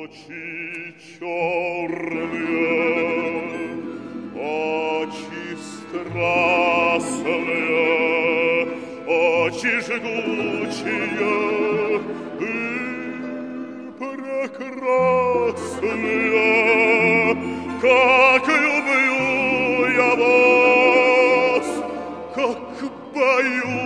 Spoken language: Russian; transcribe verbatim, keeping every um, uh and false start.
Очи черные, очи страстные, очи жгучие и прекрасные. Как люблю я вас, как бою